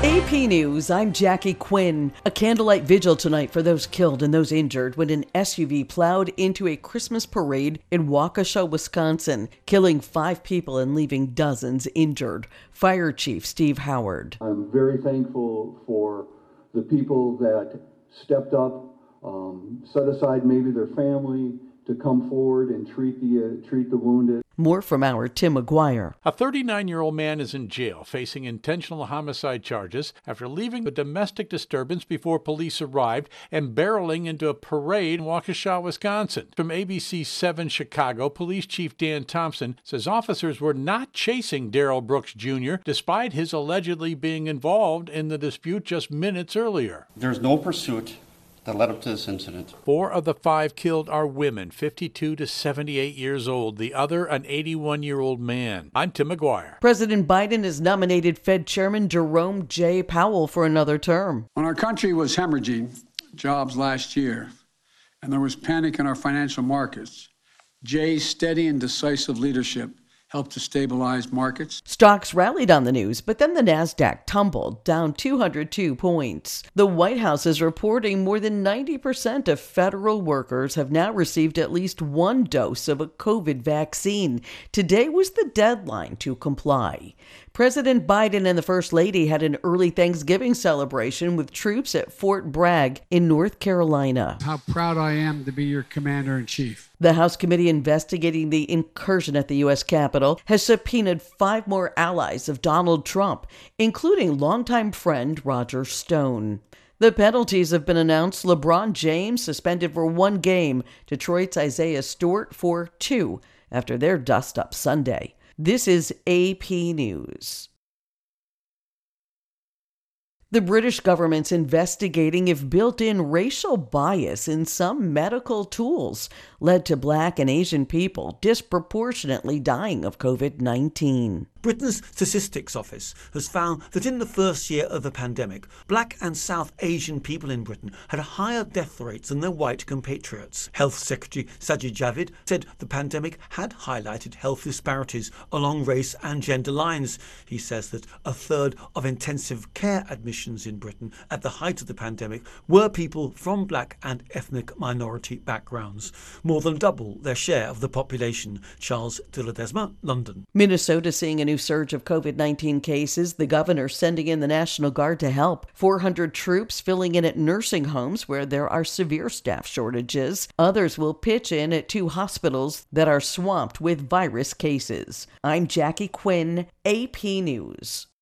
AP News, I'm Jackie Quinn. A candlelight vigil tonight for those killed and those injured when an SUV plowed into a Christmas parade in Waukesha, Wisconsin, killing 5 people and leaving dozens injured. Fire Chief Steve Howard. I'm very thankful for the people that stepped up, set aside maybe their family to come forward and treat the wounded. More from our Tim McGuire. A 39-year-old man is in jail facing intentional homicide charges after leaving a domestic disturbance before police arrived and barreling into a parade in Waukesha, Wisconsin. From ABC 7 Chicago, Police Chief Dan Thompson says officers were not chasing Darrell Brooks Jr. despite his allegedly being involved in the dispute just minutes earlier. There's no pursuit that led up to this incident. 4 of the 5 killed are women, 52 to 78 years old. The other, an 81-year-old man. I'm Tim McGuire. President Biden has nominated Fed Chairman Jerome J. Powell for another term. When our country was hemorrhaging jobs last year and there was panic in our financial markets, Jay's steady and decisive leadership helped to stabilize markets. Stocks rallied on the news, but then the Nasdaq tumbled, down 202 points. The White House is reporting more than 90% of federal workers have now received at least one dose of a COVID vaccine. Today was the deadline to comply. President Biden and the First Lady had an early Thanksgiving celebration with troops at Fort Bragg in North Carolina. How proud I am to be your commander-in-chief. The House committee investigating the incursion at the U.S. Capitol has subpoenaed 5 more allies of Donald Trump, including longtime friend Roger Stone. The penalties have been announced. LeBron James suspended for 1 game, Detroit's Isaiah Stewart for 2 after their dust-up Sunday. This is AP News. The British government's investigating if built-in racial bias in some medical tools led to Black and Asian people disproportionately dying of COVID-19. Britain's Statistics Office has found that in the first year of the pandemic, Black and South Asian people in Britain had higher death rates than their white compatriots. Health Secretary Sajid Javid said the pandemic had highlighted health disparities along race and gender lines. He says that 1/3 of intensive care admissions in Britain at the height of the pandemic were people from Black and ethnic minority backgrounds, more than double their share of the population. Charles de Ledesma, London. Minnesota seeing a new surge of COVID-19 cases. The governor sending in the National Guard to help. 400 troops filling in at nursing homes where there are severe staff shortages. Others will pitch in at 2 hospitals that are swamped with virus cases. I'm Jackie Quinn, AP News.